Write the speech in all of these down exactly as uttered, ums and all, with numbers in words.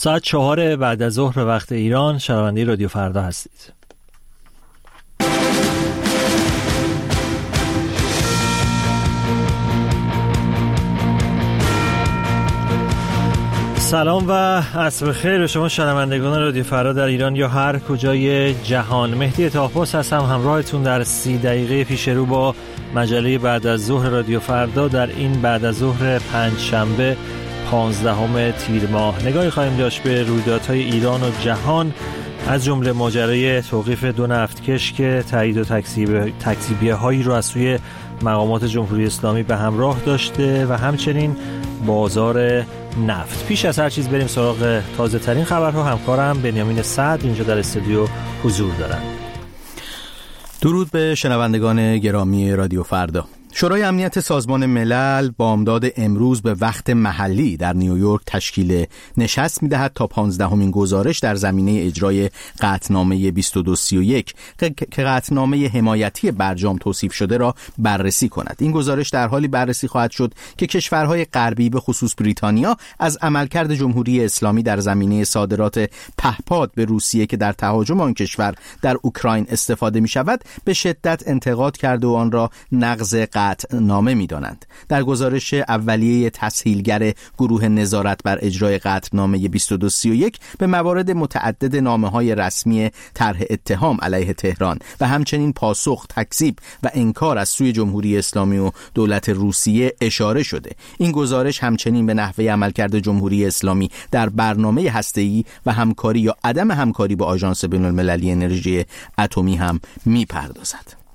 ساعت چهار بعد از ظهر به وقت ایران شنونده رادیو فردا هستید. سلام و عصر خیر به شما شنوندگان رادیو فردا در ایران یا هر کجای جهان. مهدی طاهپاس هستم همراهتون در سی دقیقه پیش رو با مجله بعد از ظهر رادیو فردا در این بعد از ظهر پنج شنبه پانزدهم تیر ماه. نگاهی خواهیم داشت به رویدادهای ایران و جهان، از جمله ماجرای توقیف دو نفتکش که تایید و تکذیبیه هایی رو از سوی مقامات جمهوری اسلامی به همراه داشته و همچنین بازار نفت. پیش از هر چیز بریم سراغ تازه ترین خبرها. همکارم بنیامین سعد اینجا در استودیو حضور دارن. درود به شنوندگان گرامی رادیو فردا. شورای امنیت سازمان ملل بامداد امروز به وقت محلی در نیویورک تشکیل نشست می‌دهد تا پانزدهمین گزارش در زمینه اجرای قطعنامه بیست و دو سی و یک که قطعنامه حمایتی برجام توصیف شده را بررسی کند. این گزارش در حالی بررسی خواهد شد که کشورهای غربی به خصوص بریتانیا از عملکرد جمهوری اسلامی در زمینه صادرات پهپاد به روسیه که در تهاجم آن کشور در اوکراین استفاده می‌شود به شدت انتقاد کرده و آن را نقض قطعنامه می‌دانند. در گزارش اولیه تسهیلگر گروه نظارت بر اجرای قطعنامه بیست و دو سی و یک به موارد متعدد نامه‌های رسمی طرح اتهام علیه تهران و همچنین پاسخ، تکذیب و انکار از سوی جمهوری اسلامی و دولت روسیه اشاره شده. این گزارش همچنین به نحوه عملکرد جمهوری اسلامی در برنامه هسته‌ای و همکاری یا عدم همکاری با آژانس بین‌المللی انرژی اتمی هم می‌پردازد.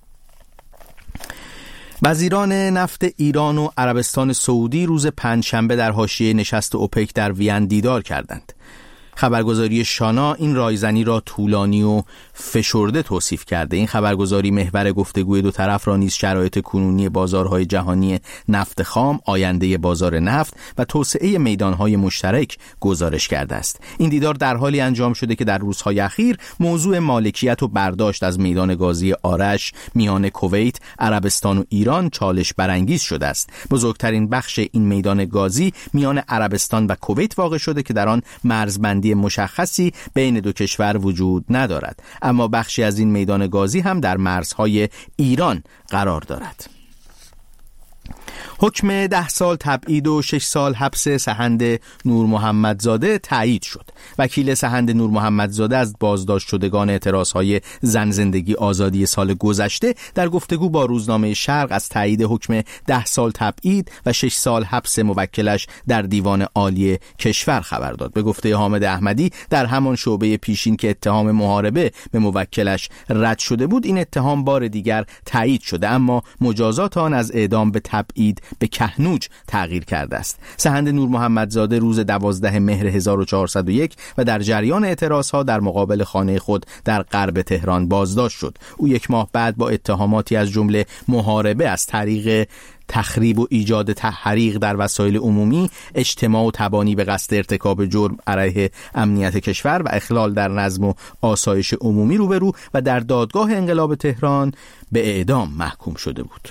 وزیران نفت ایران و عربستان سعودی روز پنجشنبه در حاشیه نشست اوپک در وین دیدار کردند. خبرگزاری شانا این رایزنی را طولانی و فشرده توصیف کرده. این خبرگزاری محور گفتگوی دو طرف را نیز شرایط کنونی بازارهای جهانی نفت خام، آینده بازار نفت و توسعه میدانهای مشترک گزارش کرده است. این دیدار در حالی انجام شده که در روزهای اخیر موضوع مالکیت و برداشت از میدان گازی آرش میان کویت، عربستان و ایران چالش برانگیز شده است. بزرگترین بخش این میدان گازی میان عربستان و کویت واقع شده که در آن مرزبندی مشخصی بین دو کشور وجود ندارد، اما بخشی از این میدان گازی هم در مرزهای ایران قرار دارد. حکم ده سال تبعید و شش سال حبس سحند نور محمدزاده تایید شد. وکیل سحند نور محمدزاده از بازداشت شدگان اعتراضهای زن زندگی آزادی سال گذشته در گفتگو با روزنامه شرق از تایید حکم ده سال تبعید و شش سال حبس موکلش در دیوان عالی کشور خبر داد. به گفته حامد احمدی در همان شعبه پیشین که اتهام محاربه به موکلش رد شده بود، این اتهام بار دیگر تایید شده، اما مجازات آن از اعدام به تبعید به کهنوج تغییر کرده است. سحند نور محمدزاده روز دوازده مهر هزار و چهارصد و یک و در جریان اعتراضها در مقابل خانه خود در غرب تهران بازداشت شد. او یک ماه بعد با اتهاماتی از جمله محاربه از طریق تخریب و ایجاد تحریق در وسایل عمومی، اجتماع و تبانی به قصد ارتکاب جرم علیه امنیت کشور و اخلال در نظم و آسایش عمومی روبرو و در دادگاه انقلاب تهران به اعدام محکوم شده بود.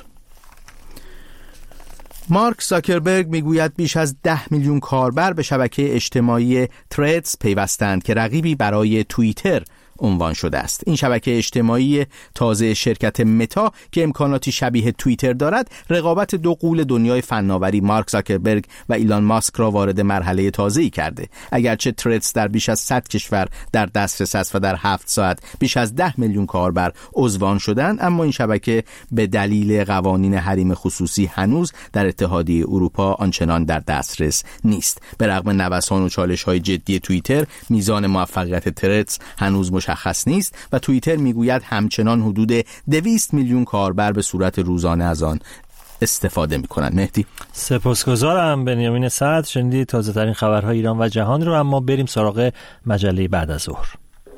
مارک زاکربرگ میگوید بیش از ده میلیون کاربر به شبکه اجتماعی تردز پیوستند که رقیبی برای توییتر عنوان شده است. این شبکه اجتماعی تازه شرکت متا که امکاناتی شبیه توییتر دارد، رقابت دو غول دنیای فناوری مارک زاکربرگ و ایلان ماسک را وارد مرحله تازه‌ای کرده. اگرچه تردز در بیش از صد کشور در دسترس است و در هفت ساعت بیش از ده میلیون کاربر عضو شدند، اما این شبکه به دلیل قوانین حریم خصوصی هنوز در اتحادیه اروپا آنچنان در دسترس نیست. به رغم نوسان و چالش‌های جدی توییتر، میزان موفقیت تردز هنوز مشخص نیست و توییتر میگوید همچنان حدود دویست میلیون کاربر به صورت روزانه از آن استفاده میکنند. مهدی سپاسگزارم. بنیامین سعد. شنیدید تازه ترین خبرهای ایران و جهان رو، اما بریم سراغ مجله بعد از ظهر.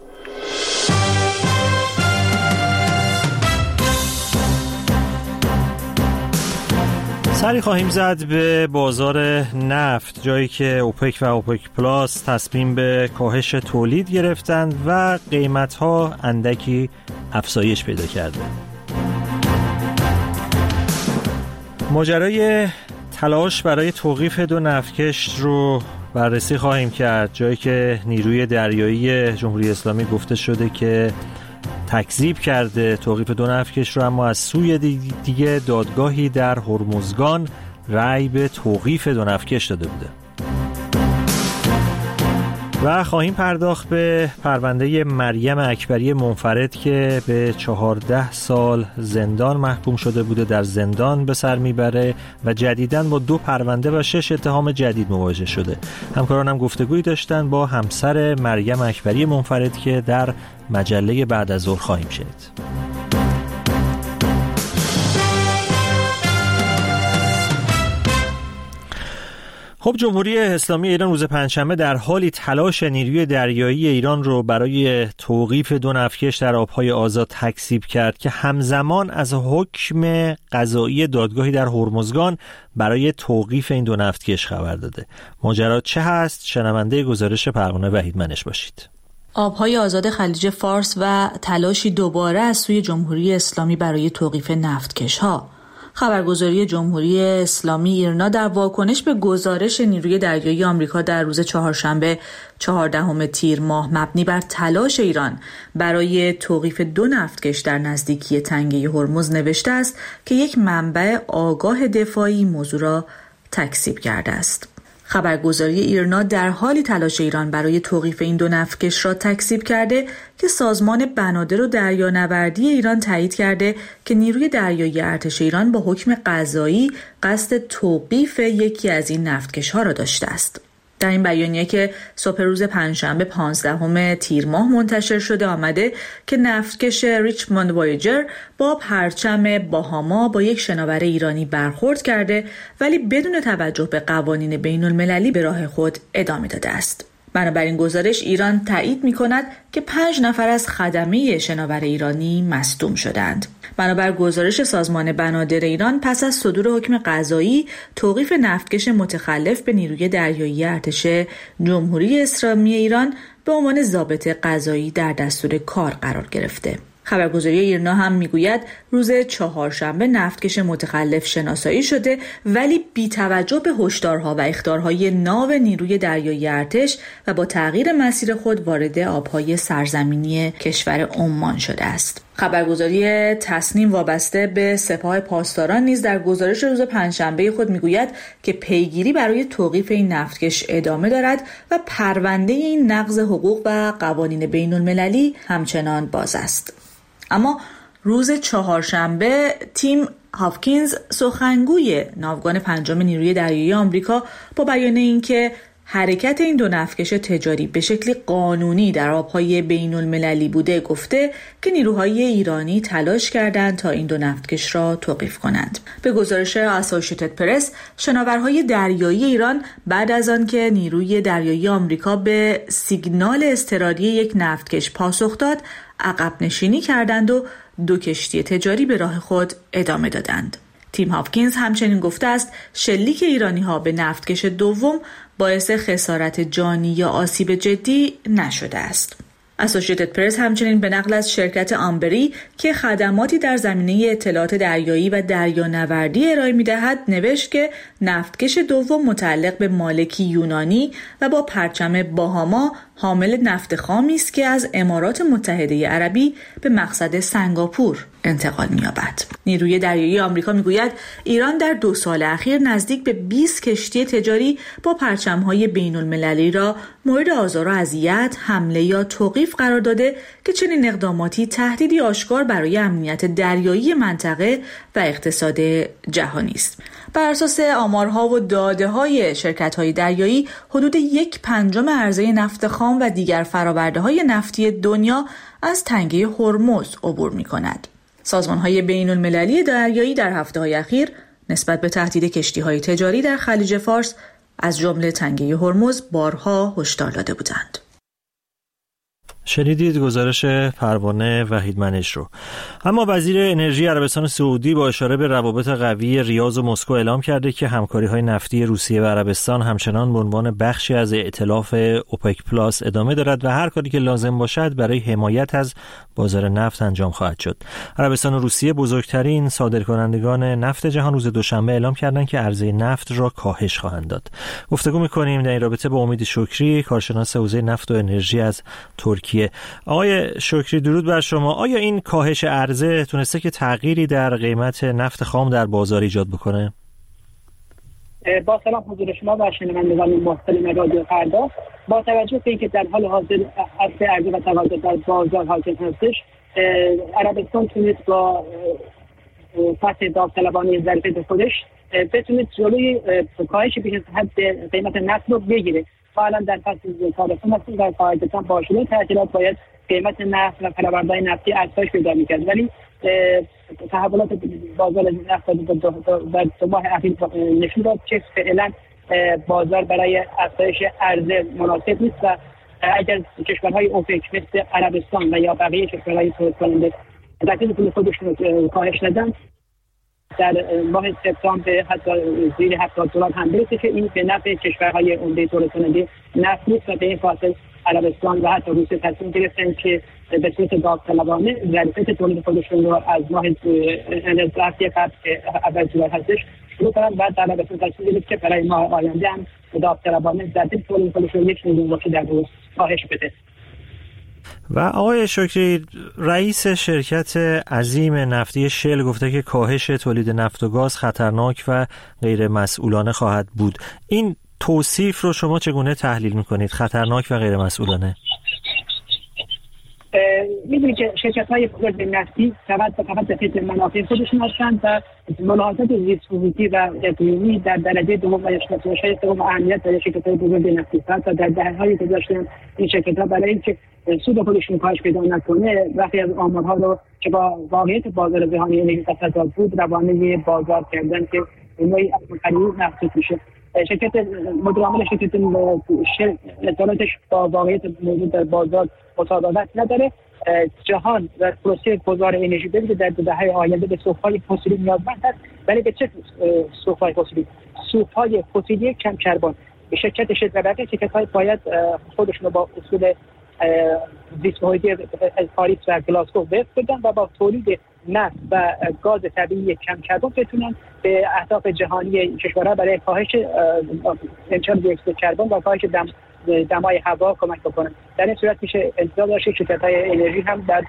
سری خواهیم زد به بازار نفت، جایی که اوپک و اوپک پلاس تصمیم به کاهش تولید گرفتند و قیمت‌ها اندکی افزایش پیدا کرده. ماجرای تلاش برای توقیف دو نفتکش رو بررسی خواهیم کرد، جایی که نیروی دریایی جمهوری اسلامی گفته شده که تکذیب کرده توقیف دو نفتکش رو، اما از سوی دیگه دادگاهی در هرمزگان رأی به توقیف دو نفتکش داده بوده. و خواهیم پرداخت به پرونده مریم اکبری منفرد که به چهارده سال زندان محکوم شده بوده، در زندان به سر میبره و جدیداً با دو پرونده و شش اتهام جدید مواجه شده. همکارانم گفتگویی داشتن با همسر مریم اکبری منفرد که در مجله بعد از ظهر خواهیم شنید. خب جمهوری اسلامی ایران روز پنجشنبه در حالی تلاش نیروی دریایی ایران رو برای توقیف دو نفتکش در آبهای آزاد تکذیب کرد که همزمان از حکم قضایی دادگاهی در هرمزگان برای توقیف این دو نفتکش خبر داده. ماجرا چه هست؟ شنونده گزارش پروانه وحیدمنش باشید. آبهای آزاد خلیج فارس و تلاشی دوباره از سوی جمهوری اسلامی برای توقیف نفتکش ها. خبرگزاری جمهوری اسلامی ایرنا در واکنش به گزارش نیروی دریایی آمریکا در روز چهارشنبه چهاردهم تیر ماه مبنی بر تلاش ایران برای توقیف دو نفتکش در نزدیکی تنگه هرمز نوشته است که یک منبع آگاه دفاعی موضوع را تکذیب کرده است. خبرگزاری ایرنا در حالی تلاش ایران برای توقیف این دو نفتکش را تکذیب کرده که سازمان بنادر و دریانوردی ایران تایید کرده که نیروی دریایی ارتش ایران با حکم قضایی قصد توقیف یکی از این نفتکش‌ها را داشته است. در این بیانیه که صبح روز پنجشنبه پانزدهم تیر ماه منتشر شده آمده که نفتکش ریچموند وایجر با پرچم باهاما با یک شناور ایرانی برخورد کرده ولی بدون توجه به قوانین بین المللی به راه خود ادامه داده است. بنابراین گزارش ایران تایید می کند که پنج نفر از خدمه شناور ایرانی مصدوم شدند. بنابر گزارش سازمان بنادر ایران پس از صدور حکم قضایی توقیف نفتکش متخلف به نیروی دریایی ارتش جمهوری اسلامی ایران به عنوان ضابط قضایی در دستور کار قرار گرفته. خبرگزاری ایرنا هم میگوید روز چهارشنبه نفتکش متخلف شناسایی شده ولی بی توجه به هشدارها و اخطارهای ناو نیروی دریایی ارتش و با تغییر مسیر خود وارد آبهای سرزمینی کشور عمان شده است. خبرگزاری تصنیم وابسته به سپاه پاسداران نیز در گزارش روز پنجشنبه خود میگوید که پیگیری برای توقیف این نفتکش ادامه دارد و پرونده این نقض حقوق و قوانین بین المللی همچنان باز است. اما روز چهارشنبه تیم هاپکینز سخنگوی ناوگان پنجم نیروی دریایی آمریکا با بیان اینکه حرکت این دو نفتکش تجاری به شکلی قانونی در آبهای بین المللی بوده گفته که نیروهای ایرانی تلاش کردند تا این دو نفتکش را توقیف کنند. به گزارش اسوسییتد پرس، شناورهای دریایی ایران بعد از آن که نیروی دریایی آمریکا به سیگنال اضطراری یک نفتکش پاسخ داد، عقب نشینی کردند و دو کشتی تجاری به راه خود ادامه دادند. تیم هاپکینز همچنین گفته است شلیک ایرانی‌ها به نفتکش دوم باعث خسارت جانی یا آسیب جدی نشده است. اسوسییتد پرس همچنین به نقل از شرکت آمبری که خدماتی در زمینه اطلاعات دریایی و دریانوردی ارائه می‌دهد نوشت که نفتکش دوم متعلق به مالکی یونانی و با پرچم باهاما حامل نفت خامی است که از امارات متحده عربی به مقصد سنگاپور انتقال می‌یابد. نیروی دریایی آمریکا میگوید ایران در دو سال اخیر نزدیک به بیست کشتی تجاری با پرچم‌های بین‌المللی را مورد آزار و اذیت، حمله یا توقیف قرار داده که چنین اقداماتی تهدیدی آشکار برای امنیت دریایی منطقه و اقتصاد جهانی است. بر اساس آمارها و داده‌های شرکت‌های دریایی، حدود یک پنجم عرضه نفت خام و دیگر فرآورده‌های نفتی دنیا از تنگه هرمز عبور می‌کند. سازمان‌های بین‌المللی دریایی در هفته‌های اخیر نسبت به تهدید کشتی‌های تجاری در خلیج فارس از جمله تنگه هرمز بارها هشدار داده بودند. شنیدید گزارش پروانه وحیدمنش رو. اما وزیر انرژی عربستان سعودی با اشاره به روابط قوی ریاض و مسکو اعلام کرده که همکاری‌های نفتی روسیه و عربستان همچنان به عنوان بخشی از ائتلاف اوپک پلاس ادامه دارد و هر کاری که لازم باشد برای حمایت از بازار نفت انجام خواهد شد. عربستان و روسیه بزرگترین صادرکنندگان نفت جهان روز دوشنبه اعلام کردند که عرضه نفت را کاهش خواهند داد. گفتگو می‌کنیم در این رابطه با امید شکری، کارشناس حوزه نفت و انرژی از ترکیه. آقای شکری درود بر شما. آیا این کاهش عرضه تونسته که تغییری در قیمت نفت خام در بازار ایجاد بکنه؟ با سلام حضور شما و شنوندگان محترم رادیو فردا. با توجه به اینکه در حال حاضر اصل عرضه و تقاضا در بازار حاکم هستش، عربستان تونست با فتح داوطلبانه ظریف خودش بتونه جلوی کاهش بیش از حد قیمت نفت رو بگیره. حالا در فصل تابستون هستیم و قاعدتاً با شروع تعطیلات باید قیمت نفت و فرآوردهای نفتی افزایش پیدا می‌کرد، ولی تحولات بازار نفت در دو ماه اخیر نشون داد که فعلا بازار برای افزایش عرضه مناسب نیست و اگر کشورهای اوپک مثل عربستان و یا بقیه کشورهای تولید کننده تاکید پول خودشون کاهش ندن، در ماه سپتامبر حتی زیر هفتاد دلار هم برسه که این به نفع کشورهای عمده تولید کننده نفت نیست و به این خاطر عربستان و حتی روسیه تصمیم گرفتن که به صورت داوطلبانه ظرفیت تولید خودشون رو از ماه هفته قبل که اول جولای هستش شروع کنن و در عربستان تصمیم گرفت که برای ماه آینده هم داوطلبانه ظرفیت تولید خودشون یک میلیون باشی در روز کاهش بده. و آقای شکری، رئیس شرکت عظیم نفتی شل گفته که کاهش تولید نفت و گاز خطرناک و غیر مسئولانه خواهد بود. این توصیف رو شما چگونه تحلیل میکنید؟ خطرناک و غیر مسئولانه؟ میدونید که شرکت‌های بزرگ نفتی فقط فقط به فکر منافع خودشون هستند و ملاحظات زیست‌محیطی و اقلیمی در درجه دوم و شرکت‌های سوم اهمیت داره. شرکت‌های بزرگ نفتی تا در دهه‌های گذشته این شرکت‌ها برای اینکه سود خودشون کاهش پیدا نکنه وقتی از آمارها رو که با واقعیت بازار جهانی انرژی تضاد بود روانه بازار کردن که نوعی خرید نفت میشه. شرکت مدیر عامل شرکت اطلاعاتش با واقعیت موجود در بازار مطابقت نداره. جهان و پروسه گذار انرژی ببینید در دهه آینده به سوخت‌های فسیلی نیازمند است، ولی به چه سوخت‌های فسیلی؟ سوخت‌های فسیلی کم کربن. شرکت شرکت و بقیه شرکت‌های باید خودشون رو با اصول زیست محیطی پاریس و گلاسگو وفق بدن و با تولید نفت و گاز طبیعی کم کربن بتونن به اهداف جهانی کشورها برای کاهش انتشار دی اکسید کربن و کاهش دم دمای هوا کمک بکنن. در این صورت میشه انتظار داشت که شرکت‌های انرژی هم در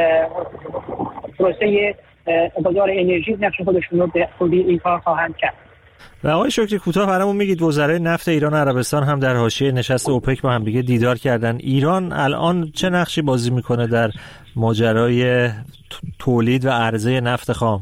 پروسه بازار انرژی نقش خودشون رو به خوبی ایفا خواهند کرد. و آقای شکری کوتاه برامون میگید وزرای نفت ایران و عربستان هم در حاشیه نشست اوپک با هم دیگه دیدار کردن. ایران الان چه نقشی بازی میکنه در ماجرای تولید و عرضه نفت خام؟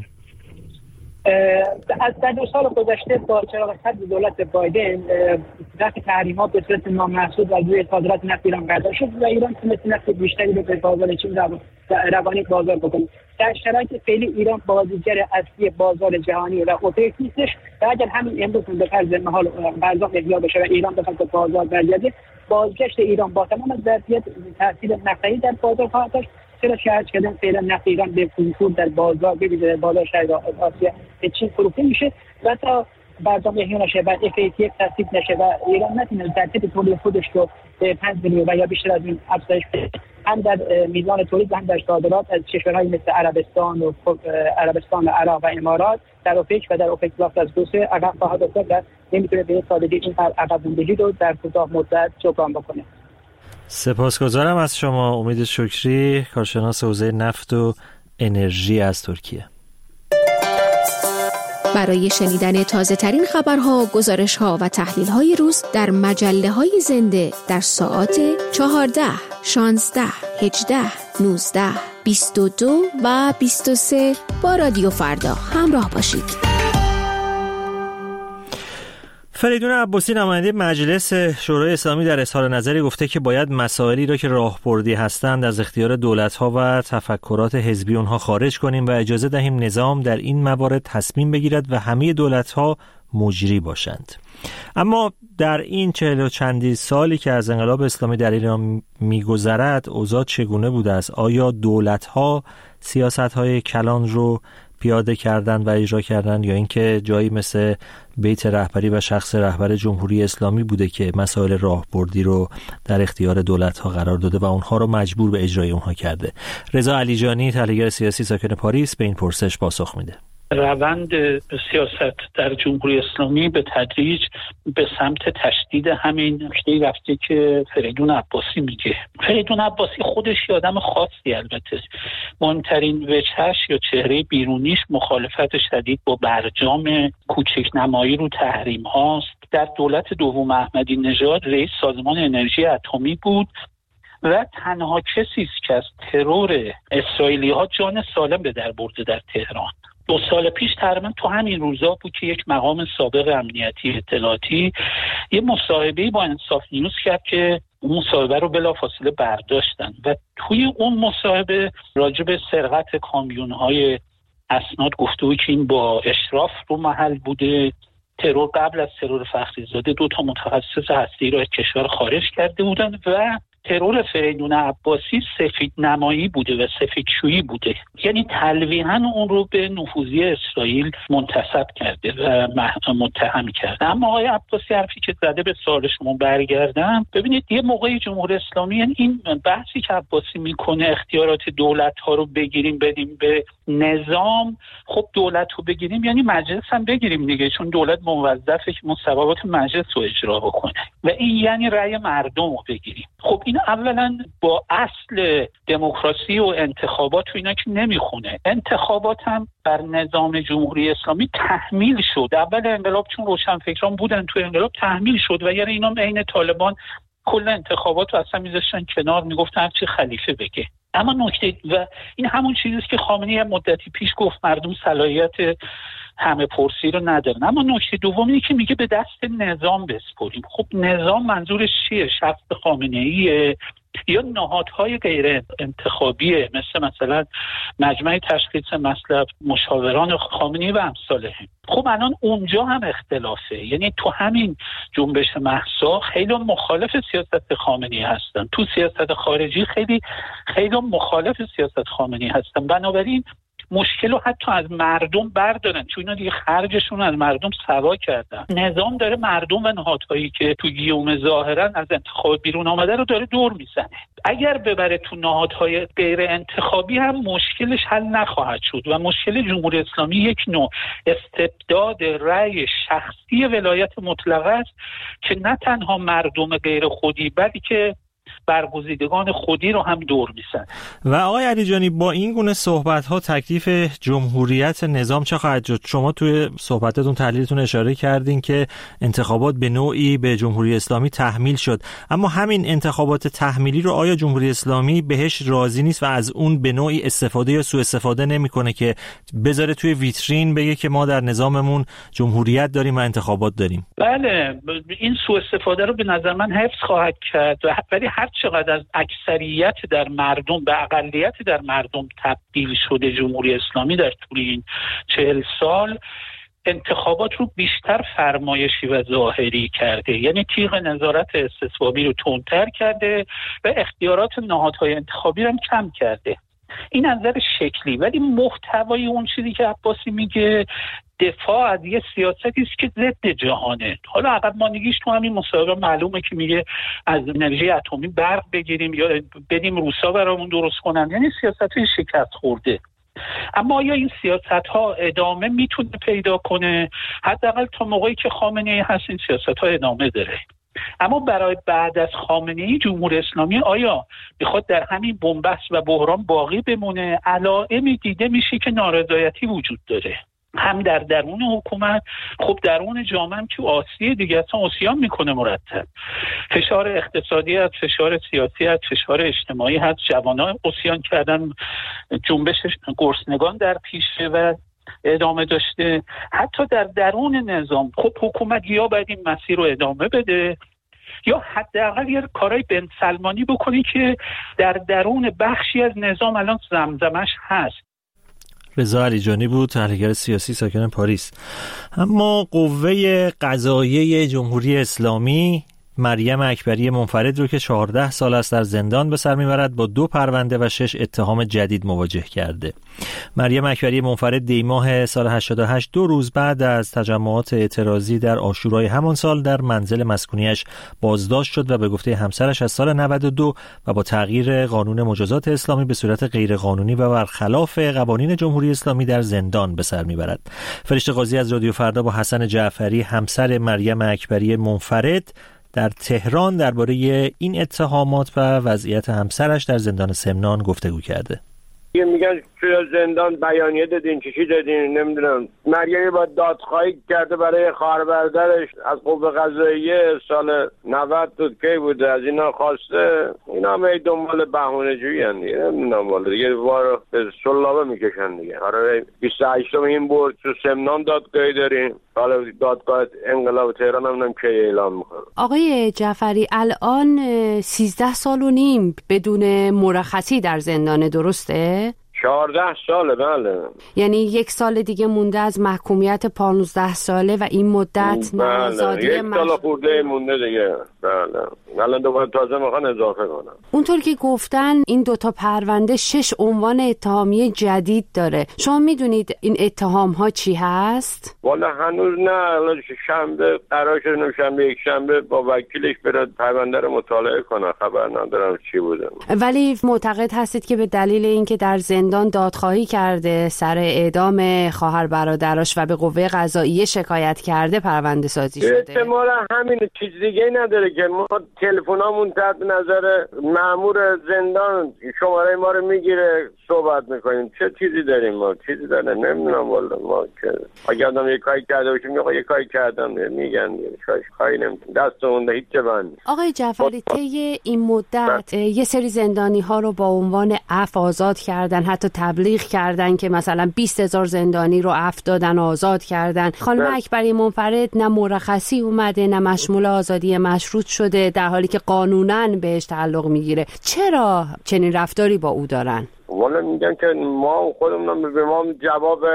از در دو سال گذشته با چراغ سبز دولت بایدن رفع تحریم‌ها به صورت نامحسوس از روی صادرات نفت ایران برداشت شد و ایران تونست نفت بیشتری رو به بازار چین روانی بازار بکنه. در شرایط فعلی ایران بازیگر اصلی بازار جهانی و اوپک نیستش و اگر همین امروز به فرض محال بازار احیا بشه و ایران بخواد به بازار برگرده، بازگشت ایران با تمام ظرفیت تاثیر نفتی در بازار خواهد داشت. چرا شرط کردن فعلا نفت ایران به فروش در بازار ببینید بازار شرق آسیا به چین فروخته میشه و تا برنامه احیا نشه و اف ای تی تصدیق نشه و ایران نتونه ظرفیت تولید خودش رو به پنج میلیون و یا بیشتر از این افزایش بده، هم در میزان تولید و هم در صادرات از کشورهای مثل عربستان و عربستان و عراق و امارات در اوپک و در اوپک پلاس از روسیه عقب خواهد افتاد و نمیتونه به سادگی این عقب موندگی رو در کوتاه مدت جبران بکنه. سپاسگزارم از شما. امید شکری، کارشناس حوزه نفت و انرژی از ترکیه. برای شنیدن تازه ترین خبرها، گزارش‌ها و تحلیل‌های روز در مجله‌های زنده در ساعات چهارده، شانزده، هجده، نوزده، بیست و دو و بیست و سه با رادیو فردا همراه باشید. فریدون عباسی نماینده مجلس شورای اسلامی در اظهار نظری گفته که باید مسائلی را که راهبردی هستند از اختیار دولت‌ها و تفکرات حزبی اونها خارج کنیم و اجازه دهیم نظام در این موارد تصمیم بگیرد و همه دولت‌ها مجری باشند. اما در این چهل و چندی سالی که از انقلاب اسلامی در ایران می‌گذرد اوضاع چگونه بوده است؟ آیا دولت‌ها سیاست‌های کلان رو پیاده کردن و اجرا کردن یا اینکه جایی مثل بیت رهبری و شخص رهبر جمهوری اسلامی بوده که مسائل راهبردی رو در اختیار دولت‌ها قرار داده و اونها رو مجبور به اجرای اونها کرده؟ رضا علیجانی، تحلیلگر سیاسی ساکن پاریس، به این پرسش پاسخ میده. روند سیاست در جمهوری اسلامی به تدریج به سمت تشدید همین نکته‌ای رفته که فریدون عباسی میگه. فریدون عباسی خودش یه آدم خاصی، البته مهمترین وجهش یا چهره بیرونیش مخالفت شدید با برجام کوچک نمایی رو تحریم هاست. در دولت دوم احمدی نژاد رئیس سازمان انرژی اتمی بود و تنها کسی است که از ترور اسرائیلی‌ها جان سالم به در برده در تهران. دو سال پیش تقریبا تو همین روزا بود که یک مقام سابق امنیتی اطلاعاتی یه مصاحبه‌ای با انصاف نیوز کرد که اون مصاحبه رو بلافاصله برداشتن و توی اون مصاحبه راجع به سرقت کامیون‌های اسناد گفته بود که این با اشراف رو محل بوده. ترور قبل از ترور فخریزاده دو تا متخصص هسته‌ای رو از کشور خارج کرده بودن و ترور فریدون عباسی سفید نمایی بوده و سفیدشویی بوده، یعنی تلویحاً اون رو به نفوذی اسرائیل منتسب کرده و متهم کرده. اما آقای عباسی حرفی که زده، به سوال شما برگردم، ببینید یه موقعی جمهوری اسلامی، یعنی این بحثی که عباسی میکنه اختیارات دولت ها رو بگیریم بدیم به نظام، خب دولت رو بگیریم یعنی مجلس هم بگیریم دیگه، چون دولت موظفه که مصوبات مجلس رو اجرا بکنه و این یعنی رأی مردم رو بگیریم. خب این اولا با اصل دموکراسی و انتخابات و اینا که نمیخونه. انتخابات هم بر نظام جمهوری اسلامی تحمیل شد. اول انقلاب چون روشنفکران بودن تو انقلاب تحمیل شد و یعنی اینا عین طالبان کل انتخابات رو اصلا میذاشتن کنار، میگفتن هر چی خلیفه بگه. اما نکته و این همون چیزیست که خامنه‌ای مدتی پیش گفت، مردم صلاحیت همه پرسی رو ندارن. اما نکته دوم اینه که میگه به دست نظام بسپریم. خب نظام منظورش چیه؟ شخص خامنه‌ای یا نهادهای غیر انتخابیه مثل مثلا مجمع تشخیص مصلحت، مشاوران خامنه‌ای و امثاله. خب الان اونجا هم اختلافه، یعنی تو همین جنبش مهسا خیلی مخالف سیاست خامنه‌ای هستن، تو سیاست خارجی خیلی خیلی مخالف سیاست خامنه‌ای هستن. بنابراین مشکل رو حتی از مردم بردارن، چون اینا دیگه خرجشون از مردم سوا کردن. نظام داره مردم و نهادهایی که تو گیوم ظاهرا از انتخاب بیرون آمده رو داره دور میزنه. اگر ببره تو نهادهای غیر انتخابی هم مشکلش حل نخواهد شد و مشکل جمهوری اسلامی یک نوع استبداد رأی شخصی ولایت مطلقه است که نه تنها مردم غیر خودی بلکه برگزیدگان خودی رو هم دور میزنه. و آقای علیجانی، با این گونه صحبت ها تکلیف جمهوریت نظام چه خواهد شد؟ شما توی صحبتتون تحلیلتون اشاره کردین که انتخابات به نوعی به جمهوری اسلامی تحمیل شد، اما همین انتخابات تحمیلی رو آیا جمهوری اسلامی بهش راضی نیست و از اون به نوعی استفاده یا سوء استفاده نمیکنه که بذاره توی ویترین بگه که ما در نظاممون جمهوریت داریم و انتخابات داریم؟ بله، این سوء استفاده رو به نظر من حفظ خواهد کرد، ولی هر چقدر از اکثریت در مردم به اقلیت در مردم تبدیل شده جمهوری اسلامی در طول این چهل سال، انتخابات رو بیشتر فرمایشی و ظاهری کرده، یعنی تیغ نظارت استصوابی رو تندتر کرده و اختیارات نهادهای انتخابی رو هم کم کرده. این از نظر شکلی، ولی محتوای اون چیزی که عباسی میگه دفاع از یه سیاستی است که ضد جهانه. حالا عقب ماندگیش تو همین مصاحبه معلومه که میگه از انرژی اتمی برق بگیریم یا بدیم روسا برامون درست کنن، یعنی سیاست‌های شکست خورده. اما آیا این سیاست‌ها ادامه میتونه پیدا کنه؟ حداقل تا موقعی که خامنه‌ای هست این سیاست‌ها ادامه داره. اما برای بعد از خامنه‌ای جمهوری اسلامی آیا میخواد در همین بنبست و بحران باقی بمونه؟ علائمی دیده میشه که نارضایتی وجود داره، هم در درون حکومت، خب درون جامعه هم که آسیه دیگه، اصلا آسیان میکنه مرتب. فشار اقتصادی هست، فشار سیاسی هست، فشار اجتماعی هست، جوانان آسیان کردن، جنبش گرسنگان در پیشه و ادامه داشته. حتی در درون نظام خب حکومت یا باید این مسیر رو ادامه بده یا حداقل یه کارهای بن سلمانی بکنی که در درون بخشی از نظام الان زمزمش هست. رضا علیجانی بود، تحلیلگر سیاسی ساکن پاریس. اما قوه قضاییه جمهوری اسلامی مریم اکبری منفرد رو که چهارده سال است در زندان به سر میبرد با دو پرونده و شش اتهام جدید مواجه کرده. مریم اکبری منفرد دی ماه سال هشتاد و هشت دو روز بعد از تجمعات اعتراضی در عاشورای همان سال در منزل مسکونیش بازداشت شد و به گفته همسرش از سال نود و دو و با تغییر قانون مجازات اسلامی به صورت غیرقانونی و برخلاف قوانین جمهوری اسلامی در زندان به سر میبرد. فرشته قاضی از رادیو فردا با حسن جعفری همسر مریم اکبری منفرد در تهران درباره این اتهامات و وضعیت همسرش در زندان سمنان گفتگو کرده. میگن توی زندان بیانیه دادین، چی دادین نمیدونم. مریم با دادخواهی کرده برای خواهر برادرش از قوه قضاییه سال نود بود که بوده، از اینا خواسته. اینا هم دنبال بهونه جویی ان دیگه، نمیدونم والا دیگه وارو به سلابه میکشن دیگه. آره بیست و هشتم این برد تو سمنان دادگاهی داریم، حالا دادگاه انقلاب تهران هم نم که اعلام میکنه. آقای جعفری الان سیزده سال و نیم بدون مرخصی در زندان، درسته؟ چهارده ساله. بله. یعنی یک سال دیگه مونده از محکومیت پانزده ساله و این مدت بله. آزادی یک مش... سال خورده مونده دیگه. بله. الان دوباره تازه میخوان اضافه کنم. اونطور که گفتن این دوتا پرونده شش عنوان اتهامی جدید داره. شما میدونید این اتهام ها چی هست؟ والا هنوز نه. شنبه قرار شده شنبه یک شنبه با وکیلش بره پرونده رو مطالعه کنه. خبر ندارم چی بوده. ولی معتقد هستید که به دلیل اینکه در زندان دادخواهی کرده سر اعدام خواهر برادراش و به قوه قضاییه شکایت کرده پرونده سازی شده؟ احتمالا همین، چیز دیگه نداره که ما تلفنامون تحت نظر مأمور زندان شماره ما رو میگیره صحبت میکنیم. چه چیزی داریم ما؟ چیزی داره نمیدونم والا. ما که اگه آدم یک کاری کرده باشیم میگه یک کاری کردم میگن کاری نمیتونم دستمون هیچ بند. آقای جعفری طی این مدت یه سری زندانی ها رو با عنوان عفو آزاد کردن، حتی تبلیغ کردن که مثلا بیست هزار زندانی رو عفو دادن آزاد کردن. خانم اکبری منفرد نه مرخصی اومده نه مشمول آزادی مشروط شده، در حالی که قانوناً بهش تعلق میگیره. چرا چنین رفتاری با او دارن؟ والا میگن که ما خودمون به ما جواب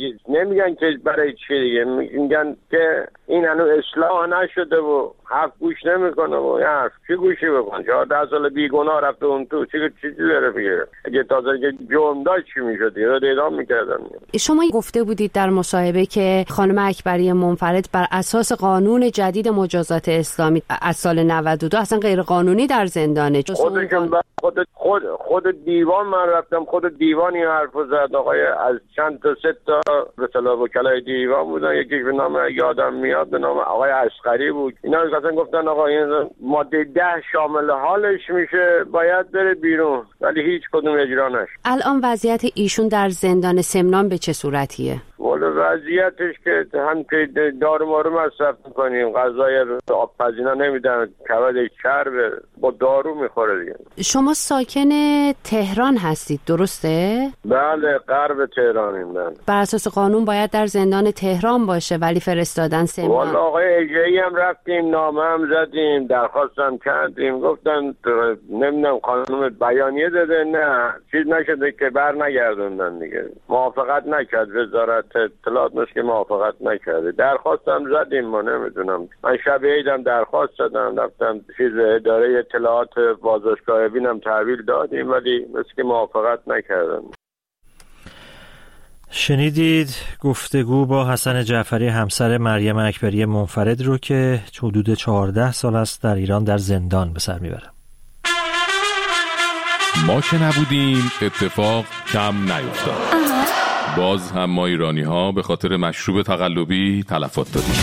نمیگن که برای چی دیگه، میگن که این هنوز اصلاح نشده و حرف گوش نمیکنه و حرف چی گوشی بکن. چهارده سال بیگناه رفته اون تو چی چیزی داره بگه. اگه تازه اگه جرم داشت چی میشد؟ یه رو اعدام میکردن. شما گفته بودید در مصاحبه که خانم اکبری منفرد بر اساس قانون جدید مجازات اسلامی از سال نود و دو اصلا غیر قانونی در زندانه. خودشون خود خود خود دیوان من رفتم، خود دیوانی حرفو زد. آقای از چند تا سه تا به اصطلاح وکلای دیوان بودن، یکی به نام یادم میاد به نام آقای عسقری بود. اینا اصلا گفتن آقا این ماده ده شامل حالش میشه باید بره بیرون، ولی هیچ کدوم اجرا نشد. الان وضعیت ایشون در زندان سمنان به چه صورتیه؟ والا وضعیتش که هم که دارو مارو مصرف میکنیم، غذای آبپزینا نمیدن، کبد چرب با دارو میخوره دیگه. شما ساکن تهران هستید درسته؟ بله غرب تهرانیم. بله. بر اساس قانون باید در زندان تهران باشه ولی فرستادن سمنان. والا آقای اجرایی هم رفتیم، نامه هم زدیم، درخواست هم کردیم، گفتن نمیدونم خانم بیانیه داده نه چیز نشده که بر نگردوندن دیگه. موافقت نکرد وزارت اطلاعات نش که موافقت نکرده. درخواست هم زدیم، ما نمیدونم. من شب عیدم درخواست دادم، رفتم چیز اداره اطلاعات بازداشتگاه بینم تحویل دادیم ولی مثل که موافقت نکردن. شنیدید گفتگو با حسن جعفری همسر مریم اکبری منفرد رو که حدود چهارده سال است در ایران در زندان به سر میبره. ما که نبودیم اتفاق کم نیفتاد. باز هم ما ایرانی ها به خاطر مشروب تقلبی تلفات دادیم.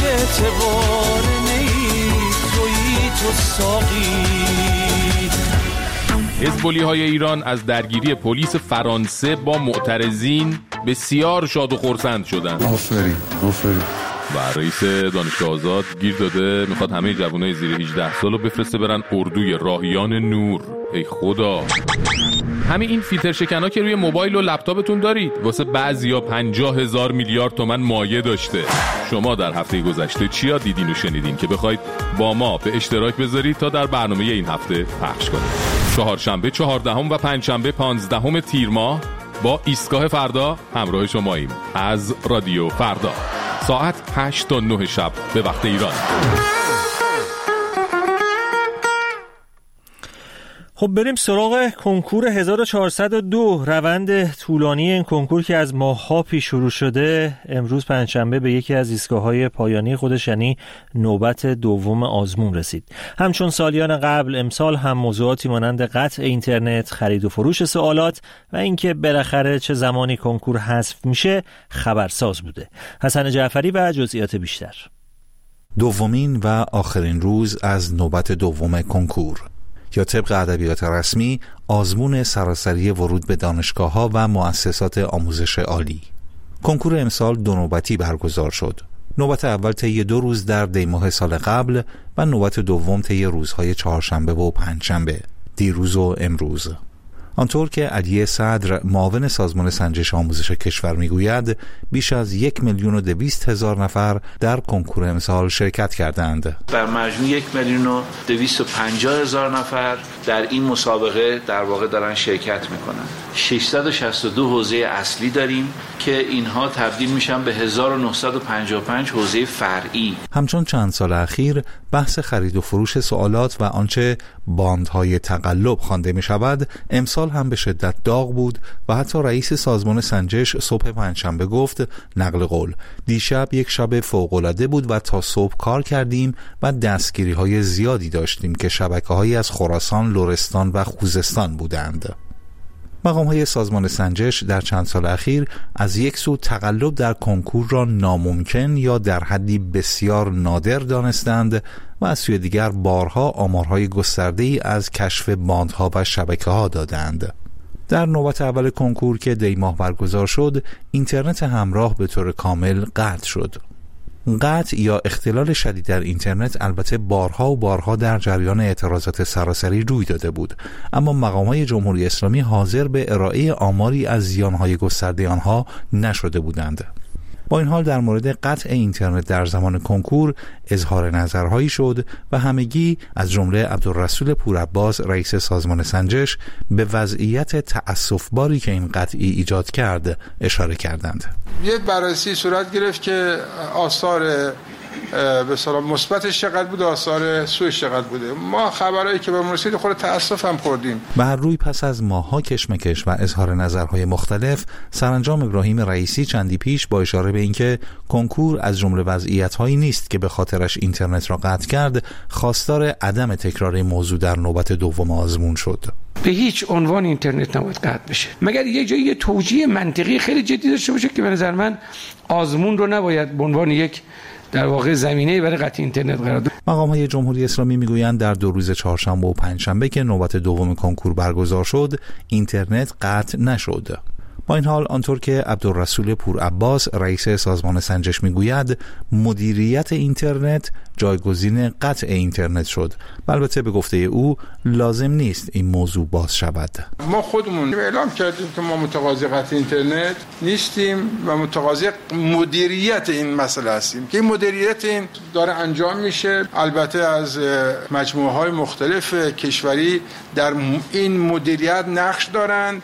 حزبولی های ایران از درگیری پلیس فرانسه با معترضین بسیار شاد و خرسند شدن. آفرین آفرین. و رئیس دانشگاه آزاد گیر داده میخواد همه جوانای زیر هجده سال رو بفرسته برن اردوی راهیان نور. ای خدا. همین این فیلتر شکنا که روی موبایل و لپتاپتون دارید واسه بعضیا پنجاه هزار میلیارد تومن مایه داشته. شما در هفته گذشته چیا دیدین و شنیدین که بخواید با ما به اشتراک بذارید تا در برنامه این هفته پخش کنید؟ چهارشنبه چهاردهم و پنجشنبه پانزدهم تیر ماه با ایستگاه فردا همراه شماییم از رادیو فردا ساعت هشت تا نه شب به وقت ایران. خب بریم سراغ کنکور هزار و چهارصد و دو. روند طولانی این کنکور که از ماه‌ها پیش شروع شده امروز پنجشنبه به یکی از ایستگاه‌های پایانی خودش یعنی نوبت دوم آزمون رسید. همچون سالیان قبل امسال هم موضوعاتی مانند قطع اینترنت، خرید و فروش سوالات و اینکه بالاخره چه زمانی کنکور حذف میشه خبرساز بوده. حسن جعفری و جزئیات بیشتر. دومین و آخرین روز از نوبت دوم کنکور یا طبق ادبیات رسمی آزمون سراسری ورود به دانشگاه‌ها و مؤسسات آموزش عالی. کنکور امسال دو نوبتی برگزار شد. نوبت اول طی دو روز در دی‌ماه سال قبل و نوبت دوم طی روزهای چهارشنبه و پنجشنبه، دیروز و امروز. آنطور که علی صدر معاون سازمان سنجش آموزش کشور میگوید بیش از یک میلیون و دویست هزار نفر در کنکور امسال شرکت کردند. بر مجموع یک میلیون و دویست و پنجاه هزار نفر در این مسابقه در واقع دارن شرکت میکنن. ششصد و شصت و دو حوزه اصلی داریم که اینها تبدیل میشن به هزار و نهصد و پنجاه و پنج حوزه فرعی. همچون چند سال اخیر بحث خرید و فروش سوالات و آنچه باندهای تقلب خوانده می شود امسال هم به شدت داغ بود و حتی رئیس سازمان سنجش صبح پنجشنبه گفت نقل قول دیشب یک شب فوق‌العاده بود و تا صبح کار کردیم و دستگیری های زیادی داشتیم که شبکه هایی از خراسان، لرستان و خوزستان بودند. مقام‌های سازمان سنجش در چند سال اخیر از یک سو تقلب در کنکور را ناممکن یا در حدی بسیار نادر دانستند و از سوی دیگر بارها آمارهای گسترده‌ای از کشف باندها و شبکه‌ها دادند. در نوبت اول کنکور که دی ماه برگزار شد، اینترنت همراه به طور کامل قطع شد. قطع یا اختلال شدید در اینترنت البته بارها و بارها در جریان اعتراضات سراسری روی داده بود، اما مقامات جمهوری اسلامی حاضر به ارائه آماری از زیانهای گسترده آنها نشده بودند. با این حال در مورد قطع اینترنت در زمان کنکور اظهار نظرهایی شد و همگی از جمله عبدالرسول پورعباس رئیس سازمان سنجش به وضعیت تأسف‌باری که این قطعی ایجاد کرد اشاره کردند. یک بررسی صورت گرفت که آثار به اصطلاح مثبتش چقدر بود، آثار سوءش چقدر بوده. ما خبرایی که به ما رسید خود تأسف هم خوردیم. بر روی پس از ماه‌ها کشمکش و اظهار نظرهای مختلف، سرانجام ابراهیم رئیسی چندی پیش با اشاره به اینکه کنکور از جمله وضعیت‌هایی نیست که به خاطرش اینترنت را قطع کرد، خواستار عدم تکرار موضوع در نوبت دوم آزمون شد. به هیچ عنوان اینترنت نباید قطع بشه مگر یک جایی یه توجیه منطقی خیلی جدی داشته باشه که به نظر من آزمون رو نباید به عنوان یک در واقع زمینه برای قطع اینترنت قرار داد. مقام‌های جمهوری اسلامی میگویند در دو روز چهارشنبه و پنجشنبه که نوبت دوم کنکور برگزار شد، اینترنت قطع نشد. با این حال آنطور که عبدالرسول پورعباس رئیس سازمان سنجش میگوید مدیریت اینترنت جایگزین قطع اینترنت شد. البته به گفته او لازم نیست این موضوع باز شود. ما خودمون اعلام کردیم که ما متقاضی قطع اینترنت نیستیم و متقاضی مدیریت این مسئله هستیم که این مدیریت این داره انجام میشه. البته از مجموعه های مختلف کشوری در این مدیریت نقش دارند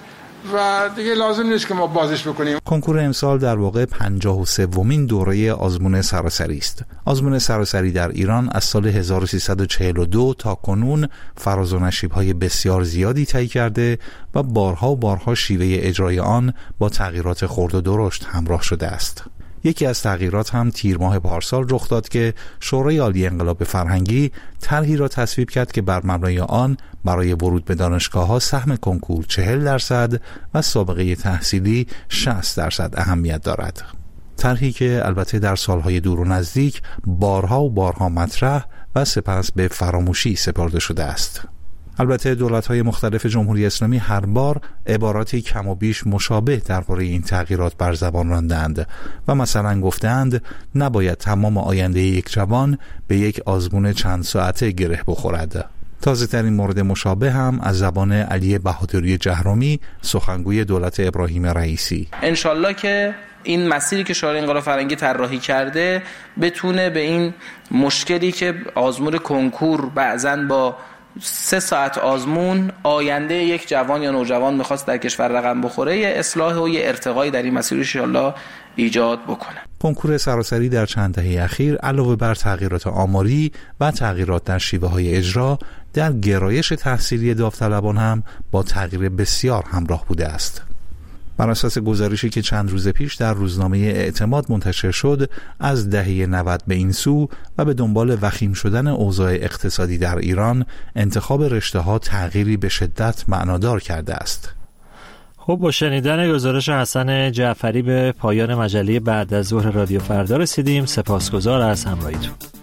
و دیگه لازم نیست که ما بازش بکنیم. کنکور امسال در واقع پنجاه و سومین دوره آزمون سراسری است. آزمون سراسری در ایران از سال هزار و سیصد و چهل و دو تا کنون فراز و نشیب‌های بسیار زیادی طی کرده و بارها و بارها شیوه اجرای آن با تغییرات خرد و درشت همراه شده است. یکی از تغییرات هم تیر ماه پارسال رخ داد که شورای عالی انقلاب فرهنگی طرحی را تصویب کرد که بر مبنای آن برای ورود به دانشگاه‌ها سهم کنکور چهل درصد و سابقه تحصیلی شصت درصد اهمیت دارد. طرحی که البته در سالهای دور و نزدیک بارها و بارها مطرح و سپس به فراموشی سپرده شده است. البته دولت‌های مختلف جمهوری اسلامی هر بار عباراتی کم و بیش مشابه درباره این تغییرات بر زبان راندند و مثلا گفتند نباید تمام آینده یک جوان به یک آزمون چند ساعته گره بخورد. تازه ترین مورد مشابه هم از زبان علی بهادری جهرمی سخنگوی دولت ابراهیم رئیسی. انشالله که این مسیری که شورای انقلاب فرهنگی طراحی کرده بتونه به این مشکلی که آزمون کنکور بعضن با سه ساعت آزمون آینده یک جوان یا نوجوان میخواست در کشور رقم بخوره، یه اصلاح و یه ارتقای در این مسیر ان شاءالله ایجاد بکنه. کنکور سراسری در چند دهه اخیر علاوه بر تغییرات آماری و تغییرات در شیوه های اجرا، در گرایش تحصیلی داوطلبان هم با تغییر بسیار همراه بوده است. بر اساس گزارشی که چند روز پیش در روزنامه اعتماد منتشر شد، از دهه نود به این سو و به دنبال وخیم شدن اوضاع اقتصادی در ایران، انتخاب رشته‌ها تغییری به شدت معنادار کرده است. خب با شنیدن گزارش حسن جعفری به پایان مجله بعد از ظهر رادیو فردا رسیدیم. سپاسگزار از همراهیتون.